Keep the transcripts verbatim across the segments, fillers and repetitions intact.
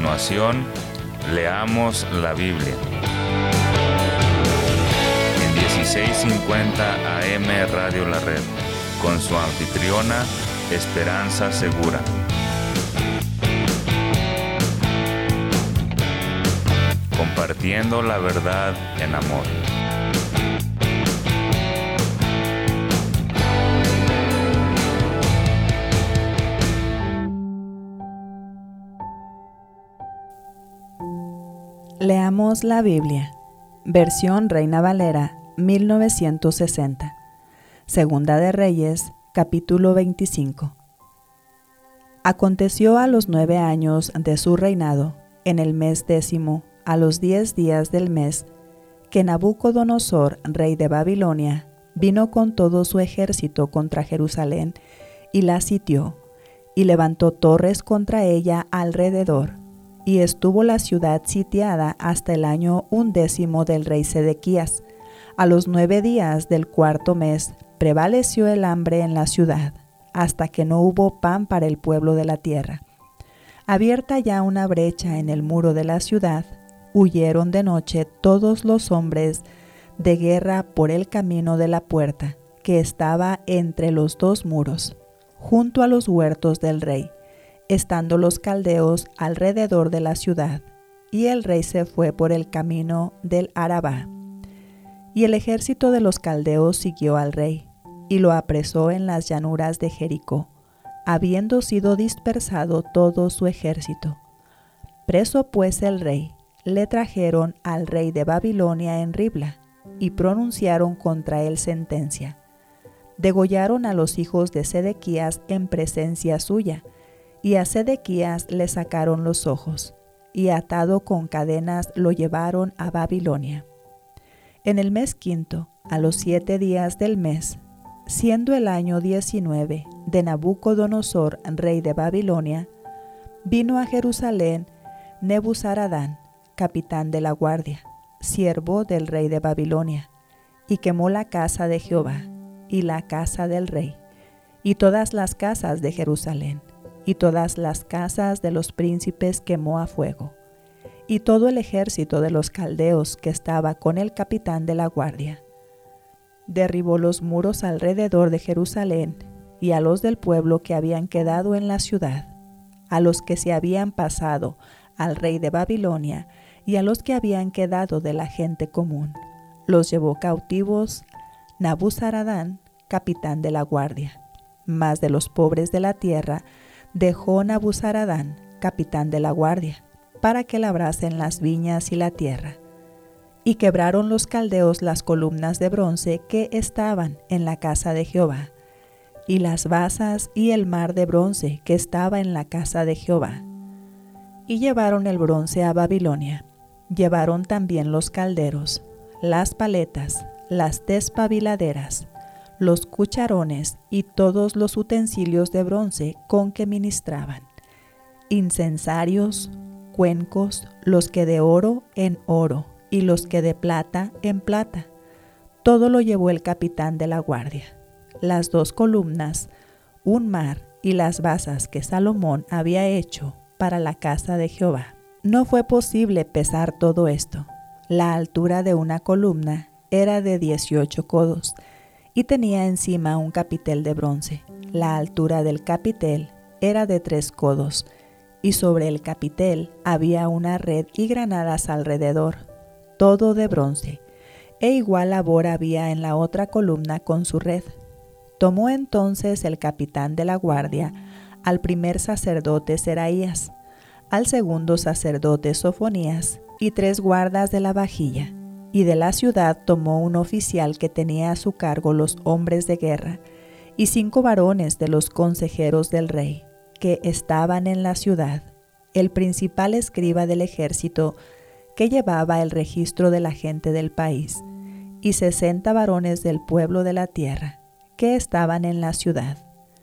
continuación, leamos la Biblia. En dieciséis cincuenta A M Radio La Red, con su anfitriona, Esperanza Segura. Compartiendo la verdad en amor. Leamos la Biblia, versión Reina Valera, mil novecientos sesenta. Segunda de Reyes, capítulo veinticinco. Aconteció a los nueve años de su reinado, en el mes décimo, a los diez días del mes, que Nabucodonosor, rey de Babilonia, vino con todo su ejército contra Jerusalén y la sitió, y levantó torres contra ella alrededor. Y estuvo la ciudad sitiada hasta el año undécimo del rey Sedequías. A los nueve días del cuarto mes prevaleció el hambre en la ciudad, hasta que no hubo pan para el pueblo de la tierra. Abierta ya una brecha en el muro de la ciudad, huyeron de noche todos los hombres de guerra por el camino de la puerta, que estaba entre los dos muros, junto a los huertos del rey, estando los caldeos alrededor de la ciudad, y el rey se fue por el camino del Arabá. Y el ejército de los caldeos siguió al rey, y lo apresó en las llanuras de Jericó, habiendo sido dispersado todo su ejército. Preso pues el rey, le trajeron al rey de Babilonia en Ribla, y pronunciaron contra él sentencia. Degollaron a los hijos de Sedequías en presencia suya, y a Sedequías le sacaron los ojos, y atado con cadenas lo llevaron a Babilonia. En el mes quinto, a los siete días del mes, siendo el año diecinueve de Nabucodonosor, rey de Babilonia, vino a Jerusalén Nebuzaradán, capitán de la guardia, siervo del rey de Babilonia, y quemó la casa de Jehová, y la casa del rey, y todas las casas de Jerusalén, y todas las casas de los príncipes quemó a fuego, y todo el ejército de los caldeos que estaba con el capitán de la guardia. Derribó los muros alrededor de Jerusalén, y a los del pueblo que habían quedado en la ciudad, a los que se habían pasado al rey de Babilonia, y a los que habían quedado de la gente común, los llevó cautivos Nabuzaradán, capitán de la guardia. Mas de los pobres de la tierra dejó Nabuzaradán, capitán de la guardia, para que labrasen las viñas y la tierra. Y quebraron los caldeos las columnas de bronce que estaban en la casa de Jehová, y las basas y el mar de bronce que estaba en la casa de Jehová. Y llevaron el bronce a Babilonia. Llevaron también los calderos, las paletas, las despabiladeras, los cucharones y todos los utensilios de bronce con que ministraban, incensarios, cuencos, los que de oro en oro y los que de plata en plata. Todo lo llevó el capitán de la guardia. Las dos columnas, un mar y las basas que Salomón había hecho para la casa de Jehová. No fue posible pesar todo esto. La altura de una columna era de dieciocho codos, y tenía encima un capitel de bronce. La altura del capitel era de tres codos, y sobre el capitel había una red y granadas alrededor, todo de bronce, e igual labor había en la otra columna con su red. Tomó entonces el capitán de la guardia al primer sacerdote Seraías, al segundo sacerdote Sofonías, y tres guardas de la vajilla. Y de la ciudad tomó un oficial que tenía a su cargo los hombres de guerra, y cinco varones de los consejeros del rey, que estaban en la ciudad, el principal escriba del ejército, que llevaba el registro de la gente del país, y sesenta varones del pueblo de la tierra, que estaban en la ciudad.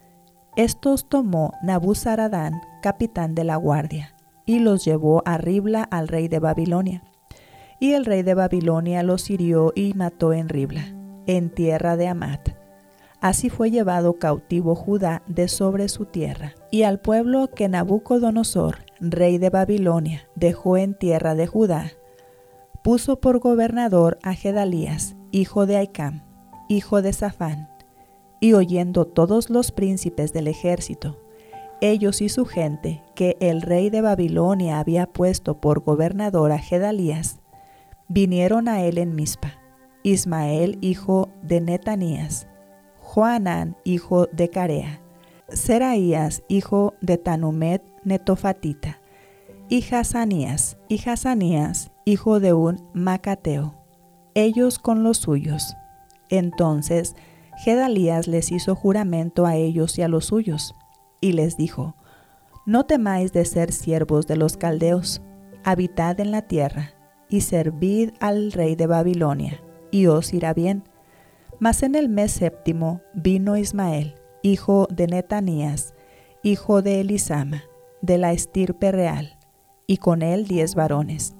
Estos tomó Nabuzaradán, capitán de la guardia, y los llevó a Ribla al rey de Babilonia. Y el rey de Babilonia los hirió y mató en Ribla, en tierra de Amat. Así fue llevado cautivo Judá de sobre su tierra. Y al pueblo que Nabucodonosor, rey de Babilonia, dejó en tierra de Judá, puso por gobernador a Gedalías, hijo de Ahicam, hijo de Safán. Y oyendo todos los príncipes del ejército, ellos y su gente, que el rey de Babilonia había puesto por gobernador a Gedalías, vinieron a él en Mizpa, Ismael, hijo de Netanías, Johanán, hijo de Carea, Seraías, hijo de Tanumet Netofatita, y Hazanías, y Hazanías, hijo de un Macateo, ellos con los suyos. Entonces Gedalías les hizo juramento a ellos y a los suyos, y les dijo: No temáis de ser siervos de los caldeos, habitad en la tierra, y servid al rey de Babilonia, y os irá bien. Mas en el mes séptimo vino Ismael, hijo de Netanías, hijo de Elisama, de la estirpe real, y con él diez varones.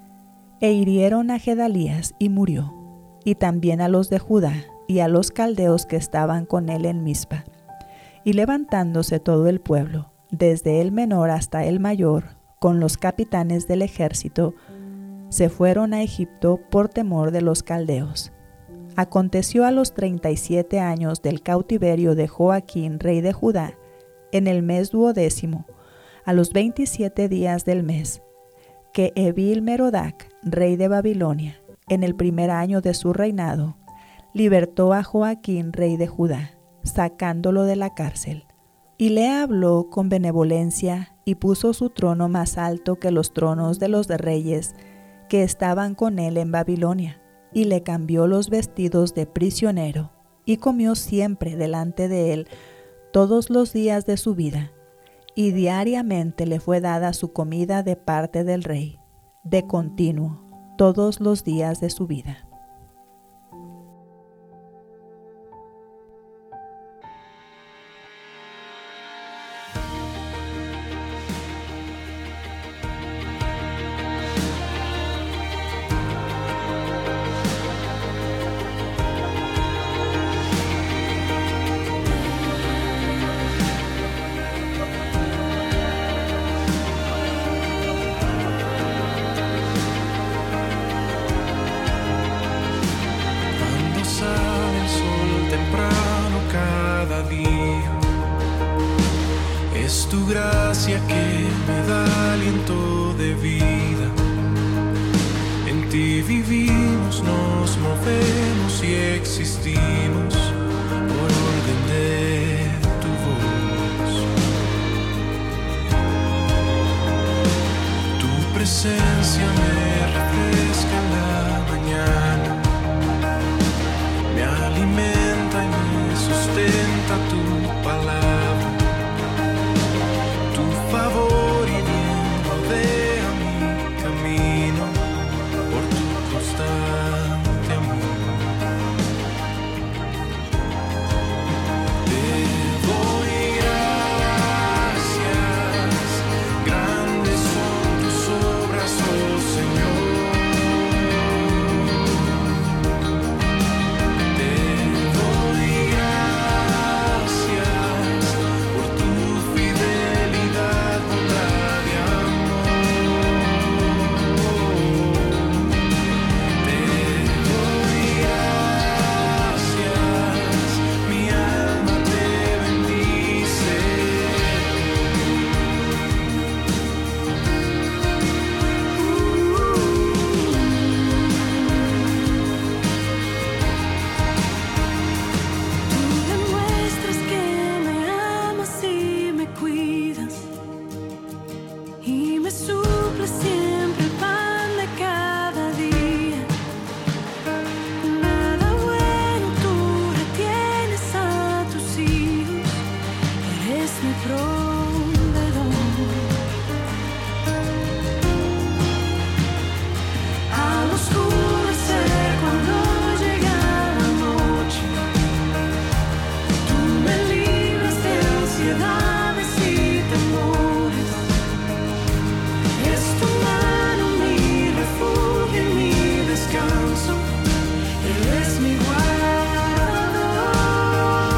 E hirieron a Gedalías y murió, y también a los de Judá y a los caldeos que estaban con él en Mizpa. Y levantándose todo el pueblo, desde el menor hasta el mayor, con los capitanes del ejército, se fueron a Egipto por temor de los caldeos. Aconteció a los treinta y siete años del cautiverio de Joaquín, rey de Judá, en el mes duodécimo, a los veintisiete días del mes, que Evil Merodac, rey de Babilonia, en el primer año de su reinado, libertó a Joaquín, rey de Judá, sacándolo de la cárcel, y le habló con benevolencia y puso su trono más alto que los tronos de los reyes que estaban con él en Babilonia, y le cambió los vestidos de prisionero, y comió siempre delante de él todos los días de su vida, y diariamente le fue dada su comida de parte del rey, de continuo, todos los días de su vida. Tu gracia que me da aliento de vida. En ti vivimos, nos movemos y existimos por orden de tu voz. Tu presencia me refresca en la mañana, me alimenta y me sustenta tu palabra. Favor y bien rodea mi camino por tu constante amor. Te doy gracias, grandes son tus obras, oh Señor. Te doy gracias por tu fidelidad. Eres mi guardador.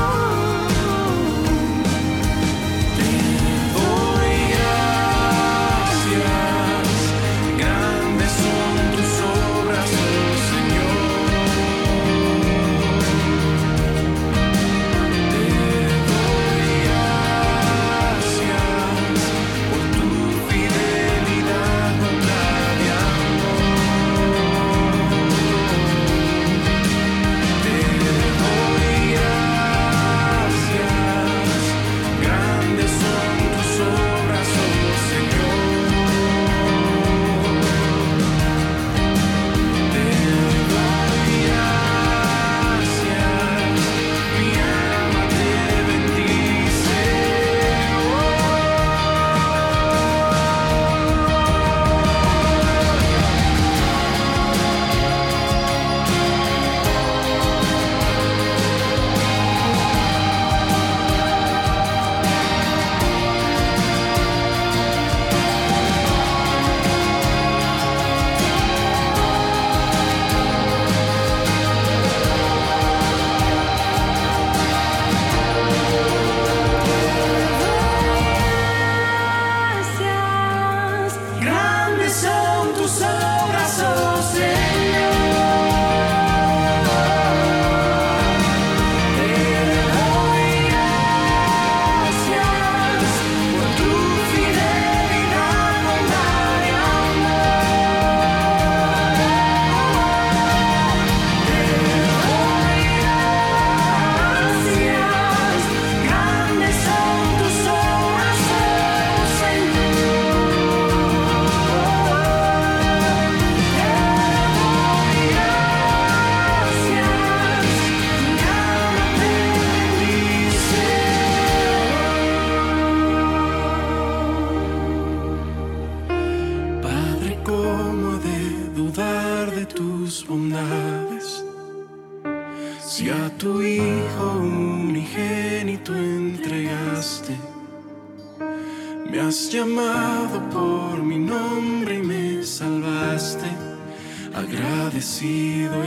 Me has llamado por mi nombre y me salvaste. Agradecido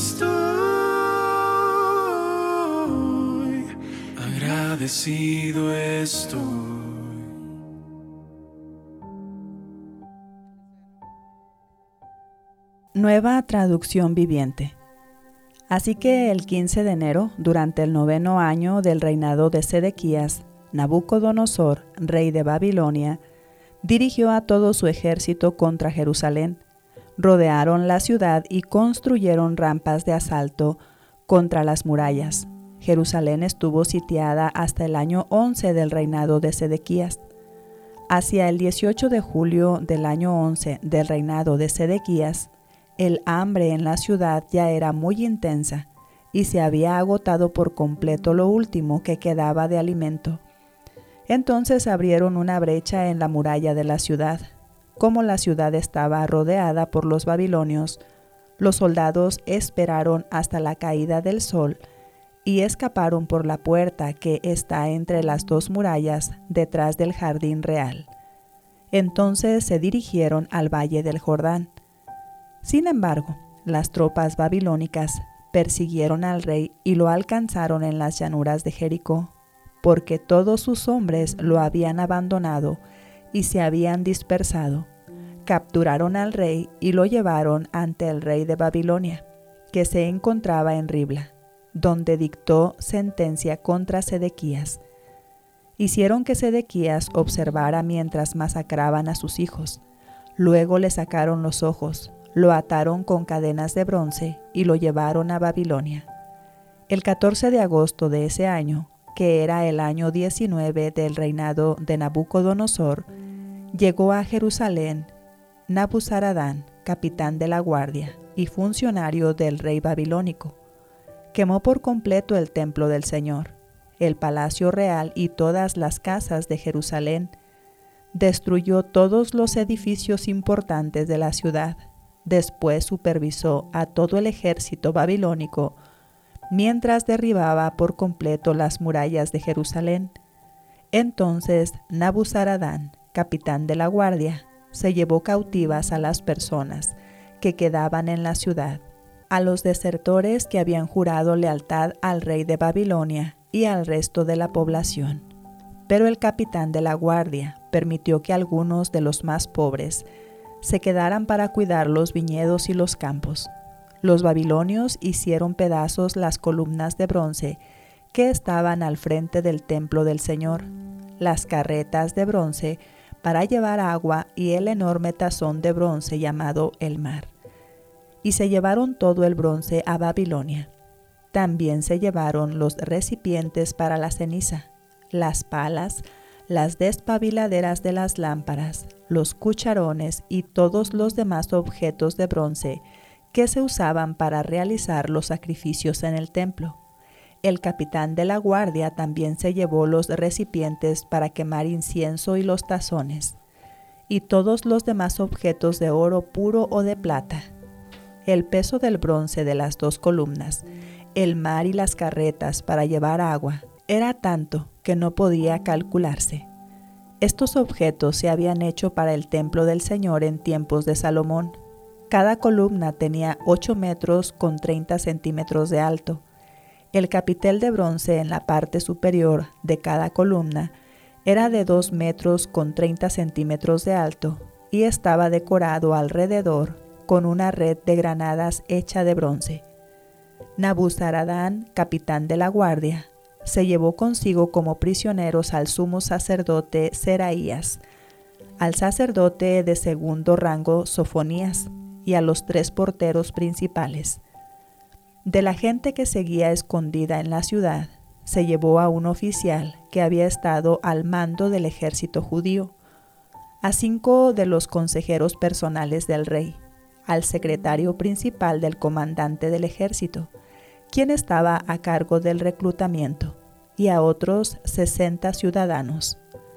estoy, agradecido estoy. Nueva traducción viviente. Así que el quince de enero, durante el noveno año del reinado de Sedequías, Nabucodonosor, rey de Babilonia, dirigió a todo su ejército contra Jerusalén. Rodearon la ciudad y construyeron rampas de asalto contra las murallas. Jerusalén estuvo sitiada hasta el año once del reinado de Sedequías. Hacia el dieciocho de julio del año once del reinado de Sedequías, el hambre en la ciudad ya era muy intensa y se había agotado por completo lo último que quedaba de alimento. Entonces abrieron una brecha en la muralla de la ciudad. Como la ciudad estaba rodeada por los babilonios, los soldados esperaron hasta la caída del sol y escaparon por la puerta que está entre las dos murallas detrás del jardín real. Entonces se dirigieron al valle del Jordán. Sin embargo, las tropas babilónicas persiguieron al rey y lo alcanzaron en las llanuras de Jericó, porque todos sus hombres lo habían abandonado y se habían dispersado. Capturaron al rey y lo llevaron ante el rey de Babilonia, que se encontraba en Ribla, donde dictó sentencia contra Sedequías. Hicieron que Sedequías observara mientras masacraban a sus hijos. Luego le sacaron los ojos, lo ataron con cadenas de bronce y lo llevaron a Babilonia. El catorce de agosto de ese año, que era el año diecinueve del reinado de Nabucodonosor, llegó a Jerusalén Nabuzaradán, capitán de la guardia y funcionario del rey babilónico. Quemó por completo el templo del Señor, el palacio real y todas las casas de Jerusalén. Destruyó todos los edificios importantes de la ciudad. Después supervisó a todo el ejército babilónico mientras derribaba por completo las murallas de Jerusalén. Entonces Nabuzaradán, capitán de la guardia, se llevó cautivas a las personas que quedaban en la ciudad, a los desertores que habían jurado lealtad al rey de Babilonia y al resto de la población. Pero el capitán de la guardia permitió que algunos de los más pobres se quedaran para cuidar los viñedos y los campos. Los babilonios hicieron pedazos las columnas de bronce que estaban al frente del templo del Señor, las carretas de bronce para llevar agua y el enorme tazón de bronce llamado el mar. Y se llevaron todo el bronce a Babilonia. También se llevaron los recipientes para la ceniza, las palas, las despabiladeras de las lámparas, los cucharones y todos los demás objetos de bronce que se usaban para realizar los sacrificios en el templo. El capitán de la guardia también se llevó los recipientes para quemar incienso y los tazones, y todos los demás objetos de oro puro o de plata. El peso del bronce de las dos columnas, el mar y las carretas para llevar agua, era tanto que no podía calcularse. Estos objetos se habían hecho para el templo del Señor en tiempos de Salomón. Cada columna tenía ocho metros con treinta centímetros de alto. El capitel de bronce en la parte superior de cada columna era de dos metros con treinta centímetros de alto y estaba decorado alrededor con una red de granadas hecha de bronce. Nabuzaradán, capitán de la guardia, se llevó consigo como prisioneros al sumo sacerdote Seraías, al sacerdote de segundo rango Sofonías y a los tres porteros principales. De la gente que seguía escondida en la ciudad, se llevó a un oficial que había estado al mando del ejército judío, a cinco de los consejeros personales del rey, al secretario principal del comandante del ejército, quien estaba a cargo del reclutamiento, y a otros sesenta ciudadanos.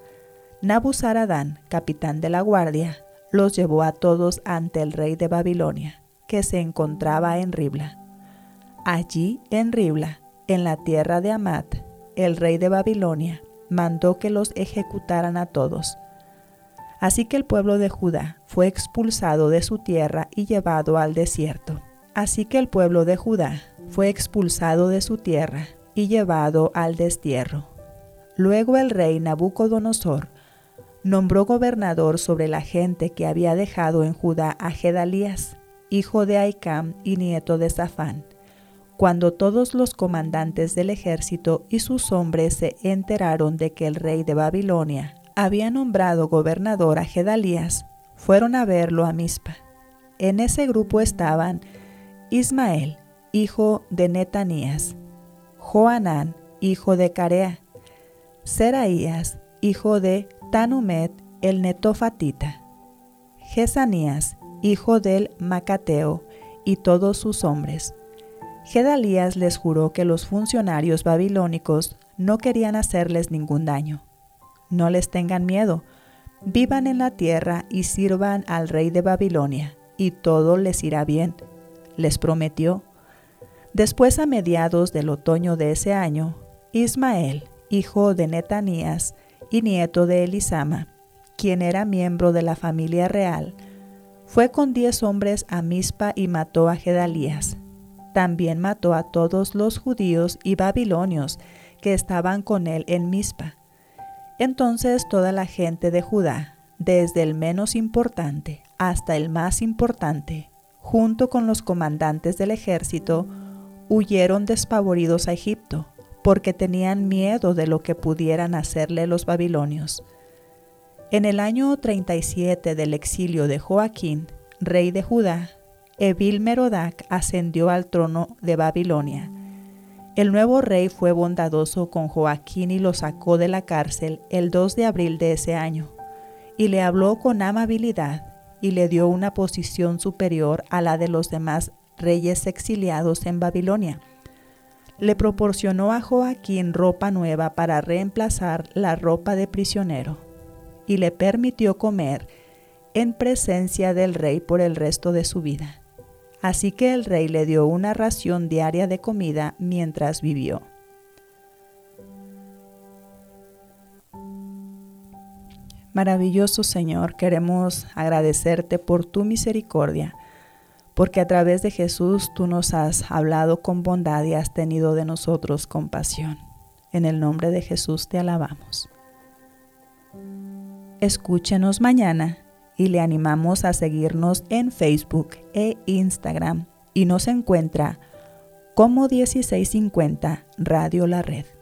Nabuzaradán, capitán de la guardia, los llevó a todos ante el rey de Babilonia, que se encontraba en Ribla. Allí, en Ribla, en la tierra de Amat, el rey de Babilonia mandó que los ejecutaran a todos, Así que el pueblo de Judá fue expulsado de su tierra y llevado al desierto. Así que el pueblo de Judá fue expulsado de su tierra y llevado al destierro. Luego el rey Nabucodonosor nombró gobernador sobre la gente que había dejado en Judá a Gedalías, hijo de Ahicam y nieto de Safán. Cuando todos los comandantes del ejército y sus hombres se enteraron de que el rey de Babilonia había nombrado gobernador a Gedalías, fueron a verlo a Mizpa. En ese grupo estaban Ismael, hijo de Netanías, Johanán, hijo de Carea, Seraías, hijo de Tanumet el netofatita, Jesanías, hijo del Macateo, y todos sus hombres. Gedalías les juró que los funcionarios babilónicos no querían hacerles ningún daño. No les tengan miedo, vivan en la tierra y sirvan al rey de Babilonia, y todo les irá bien, les prometió. Después, a mediados del otoño de ese año, Ismael, hijo de Netanías y nieto de Elisama, quien era miembro de la familia real, fue con diez hombres a Mizpa y mató a Gedalías. También mató a todos los judíos y babilonios que estaban con él en Mizpa. Entonces toda la gente de Judá, desde el menos importante hasta el más importante, junto con los comandantes del ejército, huyeron despavoridos a Egipto, porque tenían miedo de lo que pudieran hacerle los babilonios. En el año treinta y siete del exilio de Joaquín, rey de Judá, Evil-Merodac ascendió al trono de Babilonia. El nuevo rey fue bondadoso con Joaquín y lo sacó de la cárcel el dos de abril de ese año, y le habló con amabilidad y le dio una posición superior a la de los demás reyes exiliados en Babilonia. Le proporcionó a Joaquín ropa nueva para reemplazar la ropa de prisionero, y le permitió comer en presencia del rey por el resto de su vida. Así que el rey le dio una ración diaria de comida mientras vivió. Maravilloso Señor, queremos agradecerte por tu misericordia, porque a través de Jesús tú nos has hablado con bondad y has tenido de nosotros compasión. En el nombre de Jesús te alabamos. Escúchenos mañana y le animamos a seguirnos en Facebook e Instagram y nos encuentra como dieciséis cincuenta Radio La Red.